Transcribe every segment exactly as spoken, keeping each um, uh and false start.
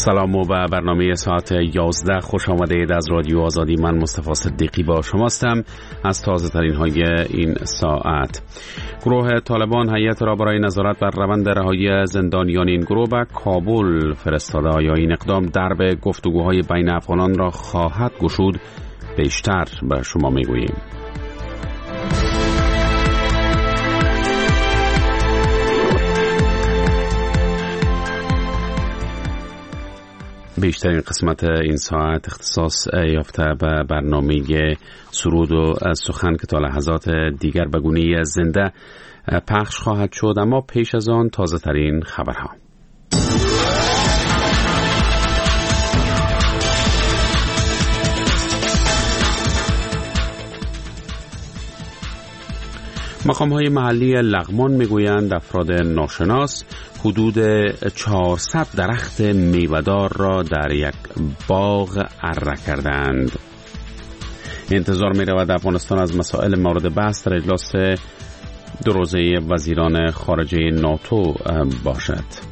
سلام و به برنامه ساعت یازده خوش آمدید. از رادیو آزادی من مصطفی صدیقی با شماستم. از تازه ترین های این ساعت: گروه طالبان هیئت را برای نظارت بر روند رهایی زندانیان این گروه به کابل فرستاده. آیا این اقدام درب گفتگوهای بین افغانان را خواهد گشود؟ بیشتر به شما میگوییم. بیشترین قسمت این ساعت اختصاص یافته به برنامه سرود و سخن که تا لحظات دیگر به گونه زنده پخش خواهد شد، اما پیش از آن تازه ترین خبرها. مقام‌های محلی لغمان میگویند افراد ناشناس حدود چهارصد درخت میوه‌دار را در یک باغ اره کردند. انتظار می‌رود افغانستان از مسائل مورد بحث در اجلاس دو روزه وزیران خارجه ناتو باشد.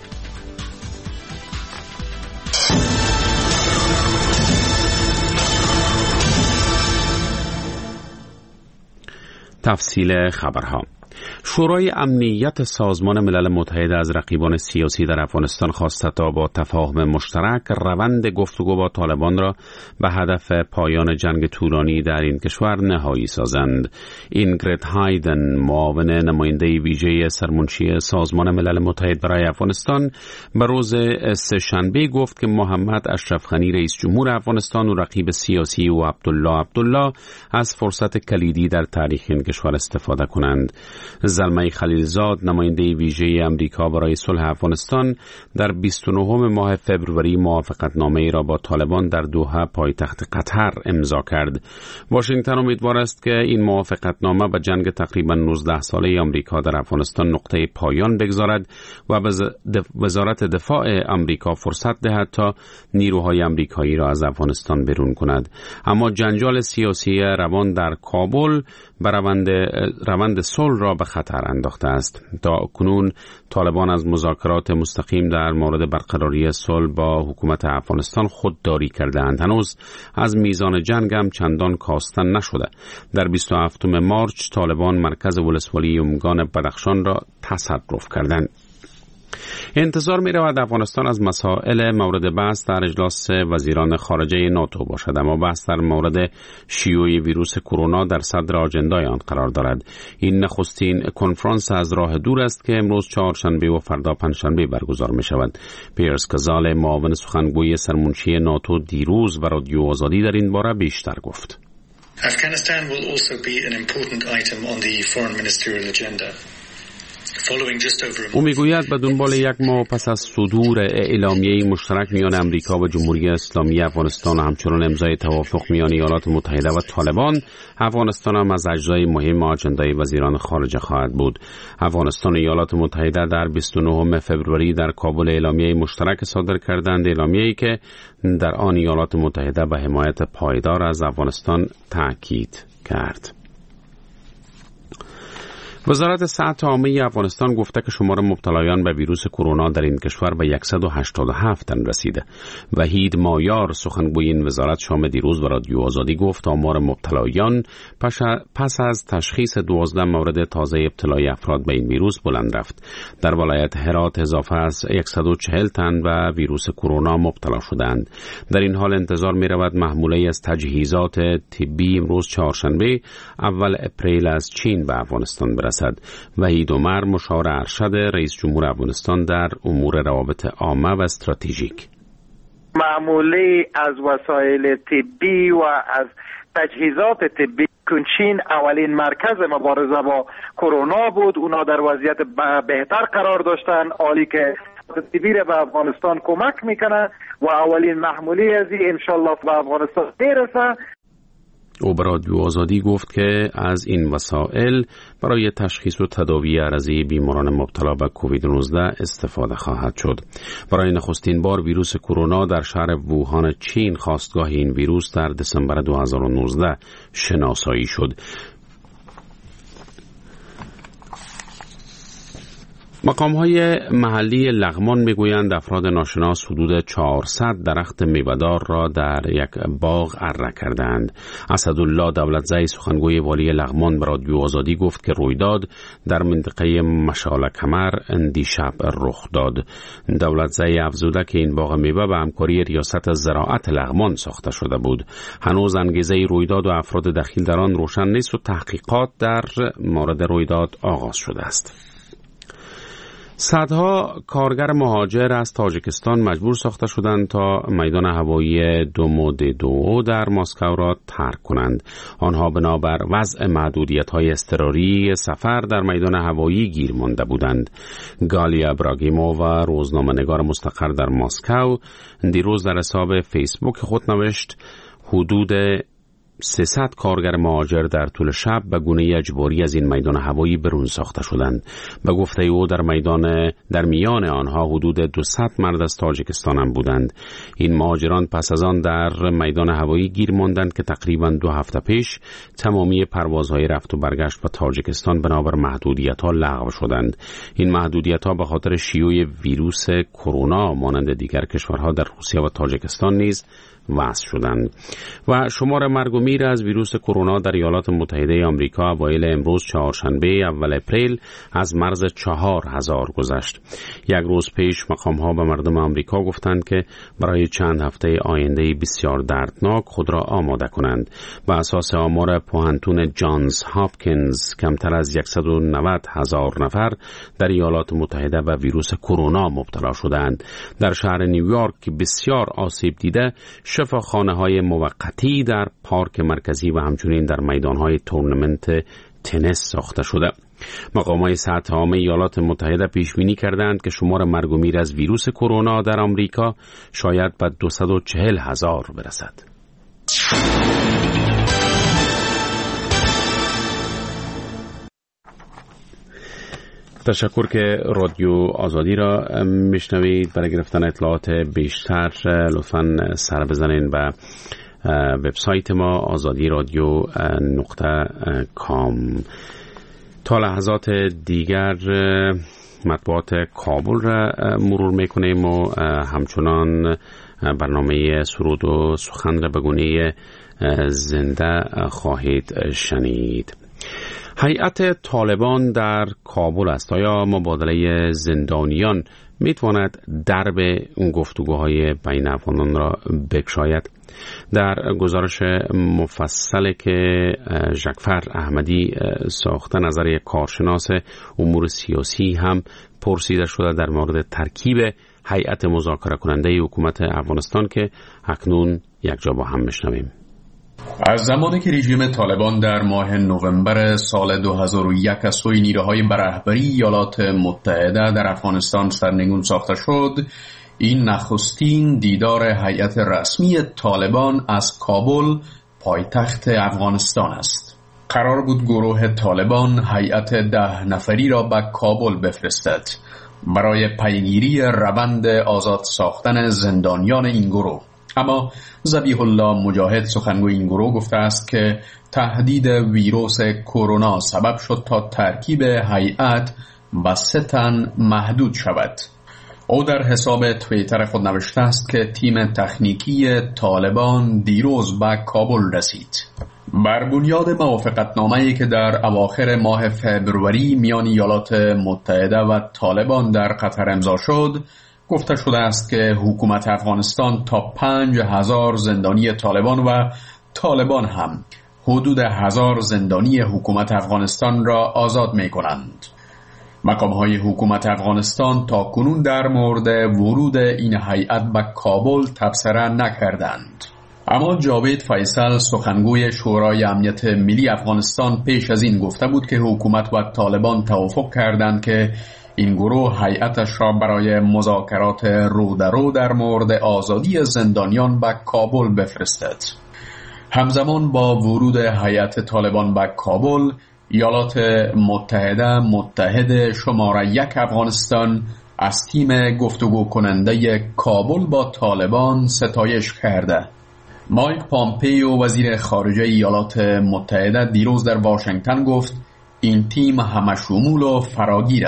تفصیل خبرها. شورای امنیت سازمان ملل متحد از رقیبان سیاسی در افغانستان خواسته تا با تفاهم مشترک روند گفتگو با طالبان را به هدف پایان جنگ طولانی در این کشور نهایی سازند. اینگرید هایدن، معاون نماینده ویژه سرمنشی سازمان ملل متحد برای افغانستان، به روز سه‌شنبه گفت که محمد اشرف غنی رئیس جمهور افغانستان و رقیب سیاسی و عبدالله عبدالله از فرصت کلیدی در تاریخ این کشور استفاده کنند. زلمه خلیلزاد، نماینده ویژه امریکا برای صلح افغانستان، در بیست و نهم ماه فوریه موافقتنامه‌ای را با طالبان در دوحه پایتخت قطر امضا کرد. واشنگتن امیدوار است که این موافقتنامه به جنگ تقریباً نوزده ساله آمریکا در افغانستان نقطه پایان بگذارد و به وزارت دفاع آمریکا فرصت دهد تا نیروهای آمریکایی را از افغانستان بیرون کند. اما جنجال سیاسی روان در کابل به روند روند صلح را به خطر انداخته است. تا کنون طالبان از مذاکرات مستقیم در مورد برقراری صلح با حکومت افغانستان خودداری کرده‌اند. هنوز از میزان جنگ هم چندان کاستن نشده. در بیست و هفتم مارچ طالبان مرکز ولسوالی یومگان بدخشان را تصرف کردند. انتظار می رود افغانستان از مسائل مورد بحث در اجلاس وزیران خارجه ناتو باشد، اما بحث در مورد شیوع ویروس کرونا در صدر آجندای آن قرار دارد. این نخستین کنفرانس از راه دور است که امروز چهارشنبه و فردا پنجشنبه برگزار می شود. پیرس کزال، معاون سخنگوی سرمنشی ناتو، دیروز به رادیو آزادی در این باره بیشتر گفت. Afghanistan will also be an important item on the foreign ministerial agenda. او میگوید به دنبال یک ماه پس از صدور اعلامیه مشترک میان امریکا و جمهوری اسلامی افغانستان و همچنان امضای توافق میان ایالات متحده و طالبان، افغانستان هم از اجزای مهم آجندای وزیران خارجه خواهد بود. افغانستان و ایالات متحده در بیست و نهم فوریه در کابل اعلامیه مشترک صادر کردند، اعلامیه‌ای که در آن ایالات متحده به حمایت پایدار از افغانستان تاکید کرد. وزارت صحت عامه افغانستان گفته که شمار مبتلایان به ویروس کرونا در این کشور به صد و هشتاد و هفت تن رسیده. وحید مایار، سخنگوی این وزارت، شام دیروز به رادیو آزادی گفت آمار مبتلایان پس از تشخیص دوازده مورد تازه ابتلای افراد به این ویروس بلند رفت. در ولایت هرات اضافه از صد و چهل تن به ویروس کرونا مبتلا شدند. در این حال انتظار می رود محموله از تجهیزات طبی امروز چهارشنبه اول اپریل از چین به افغانستان برسد. وحید عمر، مشاور ارشد رئیس جمهور افغانستان در امور روابط عامه و استراتژیک: معموله از وسایل طبی و از تجهیزات طبی چین اولین مرکز مبارزه با کرونا بود. اونا در وضعیت بهتر قرار داشتن، حالی که طبی به افغانستان کمک میکنه و اولین محموله از این انشالله به افغانستان برسه. او به رادیو آزادی گفت که از این وسایل برای تشخیص و تداوی عرضه بیماران مبتلا به کووید نوزده استفاده خواهد شد. برای نخستین بار ویروس کرونا در شهر ووهان چین، خاستگاه این ویروس، در دسامبر دو هزار و نوزده شناسایی شد. مقام‌های محلی لغمان میگویند افراد ناشناس حدود چهارصد درخت میوه‌دار را در یک باغ اره کردند. اسدالله دولتزئی سخنگوی والی لغمان به رادیو آزادی گفت که رویداد در منطقه مشال کمر دیشب رخ داد. دولتزئی افزوده که این باغ میوه به همکاری ریاست زراعت لغمان ساخته شده بود. هنوز انگیزه رویداد و افراد دخیل در آن روشن نیست و تحقیقات در مورد رویداد آغاز شده است. صدها کارگر مهاجر از تاجیکستان مجبور ساخته شدند تا میدان هوایی دوموددو در مسکو را ترک کنند. آنها بنابر وضع محدودیت‌های اضطراری سفر در میدان هوایی گیر مانده بودند. گالیا ابراگیمووا، روزنامه‌نگار مستقر در مسکو، دیروز در حساب فیسبوک خود نوشت حدود سیصد کارگر مهاجر در طول شب به گونه اجباری از این میدان هوایی برون ساخته شدند. به گفته او در میدان در میان آنها حدود دویست مرد از تاجیکستان هم بودند. این مهاجران پس از آن در میدان هوایی گیر ماندند که تقریبا دو هفته پیش تمامی پروازهای رفت و برگشت به تاجیکستان بنابر محدودیت‌ها لغو شدند. این محدودیت‌ها به خاطر شیوع ویروس کرونا مانند دیگر کشورها در روسیه و تاجیکستان نیز وضع شدند. و شمار مرگ و میر از ویروس کرونا در ایالات متحده آمریکا اوایل امروز چهارشنبه اول اپریل از مرز چهار هزار گذشت. یک روز پیش مقام‌ها به مردم آمریکا گفتند که برای چند هفته آینده بسیار دردناک خود را آماده کنند. بر اساس آمار پوهنتون جانز هاپکینز کمتر از صد و نود هزار نفر در ایالات متحده به ویروس کرونا مبتلا شدند. در شهر نیویورک که بسیار آسیب دیده، شفاخانه‌های موقتی در پارک مرکزی و همچنین در میدان‌های تورنمنت تنیس ساخته شده. مقامات صحت عامه ایالات متحده پیش بینی کردند که شمار مرگ و میر از ویروس کرونا در آمریکا شاید به دویست و چهل هزار برسد. تشکر که رادیو آزادی را میشنوید. برای گرفتن اطلاعات بیشتر لطفاً سر بزنین به وبسایت ما آزادی رادیو نقطه کام. تا لحظات دیگر مطبوعات کابل را مرور میکنیم و همچنان برنامه سرود و سخن را به گونه زنده خواهید شنید. هیئت طالبان در کابل است. آیا مبادله زندانیان میتواند درب اون گفتگوهای بین افغانان را بگشاید؟ در گزارش مفصل که ژکفر احمدی ساخته نظر یک کارشناس امور سیاسی هم پرسیده شده در مورد ترکیب هیئت مذاکره کننده حکومت افغانستان که اکنون یک جا با هم میشنویم. از زمانی که رژیم طالبان در ماه نوامبر سال دو هزار و یک از سوی نیروهای به رهبری ایالات متحده در افغانستان سرنگون ساخته شد، این نخستین دیدار هیئت رسمی طالبان از کابل پایتخت افغانستان است. قرار بود گروه طالبان هیئت ده نفری را به کابل بفرستد برای پیگیری روند آزاد ساختن زندانیان این گروه. اما ذبیح الله مجاهد سخنگوی این گروه گفته است که تهدید ویروس کرونا سبب شد تا ترکیب هیئت به سه تن محدود شود. او در حساب توییتر خود نوشته است که تیم تکنیکی طالبان دیروز به کابل رسید. بر بنیاد موافقتنامه‌ای که در اواخر ماه فوریه میان ایالات متحده و طالبان در قطر امضا شد، گفته شده است که حکومت افغانستان تا پنج هزار زندانی طالبان و طالبان هم حدود هزار زندانی حکومت افغانستان را آزاد می کنند. مقام‌های حکومت افغانستان تا کنون در مورد ورود این هیئت به کابل تبصره نکردند. اما جاوید فیصل سخنگوی شورای امنیت ملی افغانستان پیش از این گفته بود که حکومت و طالبان توافق کردند که این گروه هیئتش را برای مذاکرات رو در رو در مورد آزادی زندانیان به کابل بفرستد. همزمان با ورود هیئت طالبان به کابل، ایالات متحده متحد شماره یک افغانستان از تیم گفتگو کننده کابل با طالبان ستایش کرده. مایک پامپیو وزیر خارجه ایالات متحده دیروز در واشنگتن گفت این تیم همشمول و فراگیر است.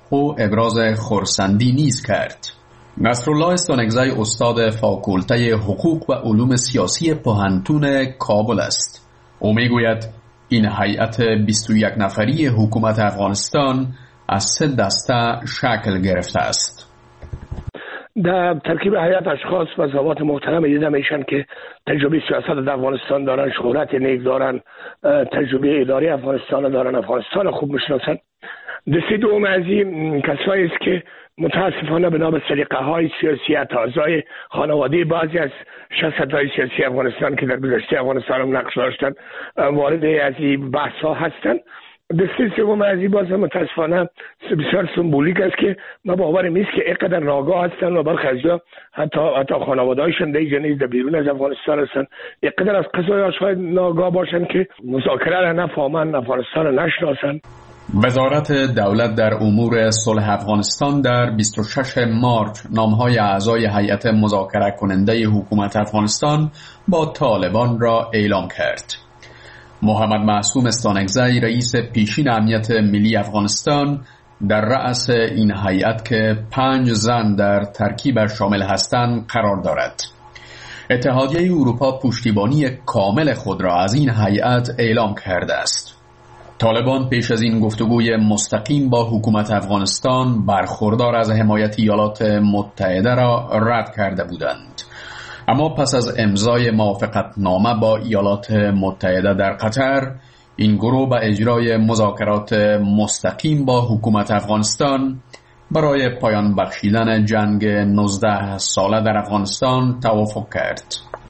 او ابراز خرسندی نیز کرد. نصرالله استانکزی استاد فاکولته حقوق و علوم سیاسی پوهنتون کابل است. او میگوید این هیئت بیست و یک نفری حکومت افغانستان از سه دسته شکل گرفته است. در ترکیب هیئت اشخاص و ذوات محترم دیده میشن که تجربه سیاست در افغانستان دارن، شهرت نیک دارن، تجربه اداری افغانستان دارن، افغانستان خوب میشناسن. دسته دوم از این کسایی است که متاسفانه بنا به سلیقه های سیاسی اعضای خانواده بعضی از شخصیت های سیاسی افغانستان که در گذشته افغانستان هم نقش داشتن وارد از این بحث ها هستن. دسته سوم از این باز متاسفانه بسیار سمبولیک است که ما باورم نیست که اینقدر ناگاه هستن و برخی از جا حتی حتی خانواده‌هایشون در جنیز در بیرون از افغانستان هستن، اینقدر از قضایا شاید ناگاه باشن که مذاکره را نفهمن، افغانستان را نشناسن. وزارت دولت در امور صلح افغانستان در بیست و شش مارس نامهای اعضای هیئت مذاکره کننده حکومت افغانستان با طالبان را اعلام کرد. محمد معصوم استانکزی رئیس پیشین امنیت ملی افغانستان در رأس این هیئت که پنج زن در ترکیبش شامل هستند قرار دارد. اتحادیه اروپا پشتیبانی کامل خود را از این هیئت اعلام کرده است. طالبان پیش از این گفتگوی مستقیم با حکومت افغانستان برخوردار از حمایت ایالات متحده را رد کرده بودند. اما پس از امضای موافقتنامه با ایالات متحده در قطر، این گروه به اجرای مذاکرات مستقیم با حکومت افغانستان برای پایان بخشیدن جنگ نوزده ساله در افغانستان توافق کرد.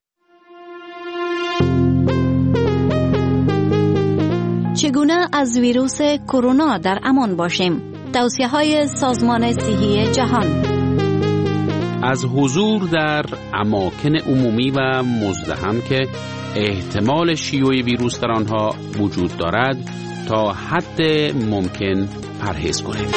چگونه از ویروس کرونا در امان باشیم؟ توصیه‌های سازمان صحی جهان. از حضور در اماکن عمومی و مزدحم که احتمال شیوع ویروس در آنها وجود دارد تا حد ممکن پرهیز کنید.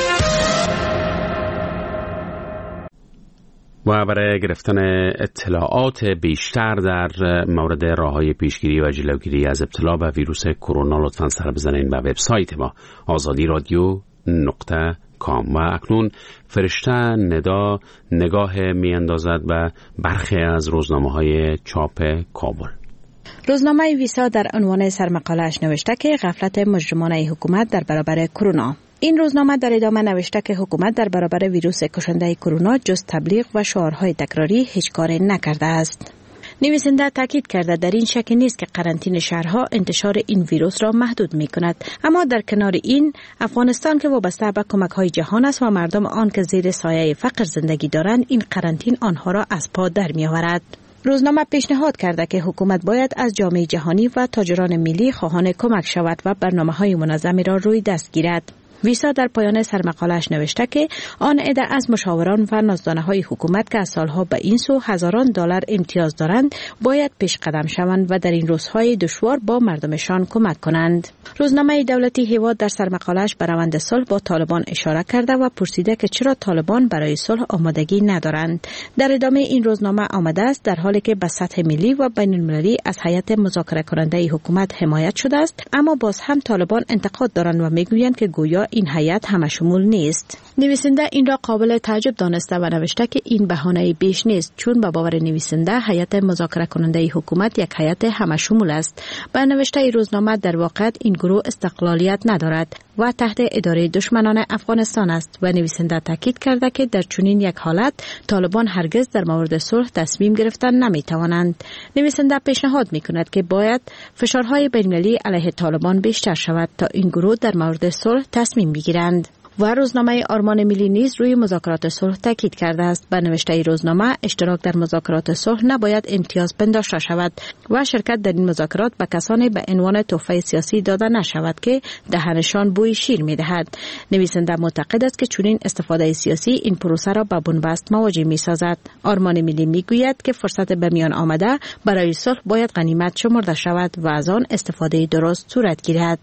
و برای گرفتن اطلاعات بیشتر در مورد راه‌های پیشگیری و جلوگیری از ابتلا به ویروس کرونا لطفاً سر بزنید به وبسایت ما آزادی رادیو نقطه کام. و اکنون فرشته ندا نگاه میاندازد و برخی از روزنامه‌های چاپ کابل. روزنامه ویسا در عنوان سرمقاله‌اش نوشته که غفلت مجرمانه حکومت در برابر کرونا. این روزنامه در ادامه نوشته که حکومت در برابر ویروس کشنده کرونا جز تبلیغ و شعارهای تکراری هیچ کاری نکرده است. نویسنده تاکید کرده در این شک نیست که قرنطینه شهرها انتشار این ویروس را محدود می کند، اما در کنار این افغانستان که وابسته به کمک های جهان است و مردم آن که زیر سایه فقر زندگی دارند، این قرنطینه آنها را از پا در می آورد. روزنامه پیشنهاد کرده که حکومت باید از جامعه جهانی و تاجران ملی خواهان کمک شود و برنامه‌های منظمی را روی دست گیرد. ویسا در پایان سرمقاله‌اش نوشته که آن عده از مشاوران و نازدانه‌های حکومت که از سالها به این سو هزاران دلار امتیاز دارند باید پیش قدم شوند و در این روزهای دشوار با مردمشان کمک کنند. روزنامه دولتی هیواد در سرمقاله‌اش به روند صلح با طالبان اشاره کرده و پرسیده که چرا طالبان برای صلح آمادگی ندارند. در ادامه این روزنامه آمده است در حالی که به سطح ملی و بین المللی از هیئت مذاکره کننده حکومت حمایت شده است، اما باز هم طالبان انتقاد دارند و میگویند که گویا این هیئت همه شمول نیست. نویسنده این را قابل تعجب دانسته و نوشته که این بهانه بیش نیست، چون به باور نویسنده هیئت مذاکره کننده حکومت یک هیئت همه شمول است. به نوشته روزنامه در واقع این گروه استقلالیت ندارد و تحت اداره دشمنان افغانستان است و نویسنده تاکید کرده که در چنین یک حالت طالبان هرگز در مورد صلح تصمیم گرفتن نمی توانند. نویسنده پیشنهاد می کند که باید فشارهای بین‌المللی علیه طالبان بیشتر شود تا این گروه در مورد صلح تصمیم بگیرند. و روزنامه آرمان ملی نیز روی مذاکرات صلح تاکید کرده است. به نوشته روزنامه اشتراک در مذاکرات صلح نباید امتیاز پنداشته شود و شرکت در این مذاکرات به کسانی به عنوان تحفه سیاسی داده نشود که دهنشان بوی شیر می‌دهد. نویسنده معتقد است که چنین استفاده سیاسی این پروسه را به بنبست مواجه می‌سازد. آرمان ملی می‌گوید که فرصت به میان آمده برای صلح باید غنیمت شمرده شود و از آن استفاده درست صورت گیرد.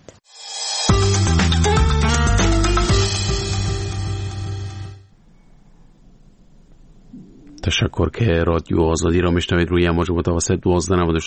تشکر که رادیو آزادی را میشنوید روی امواج متوسط دوازده نود و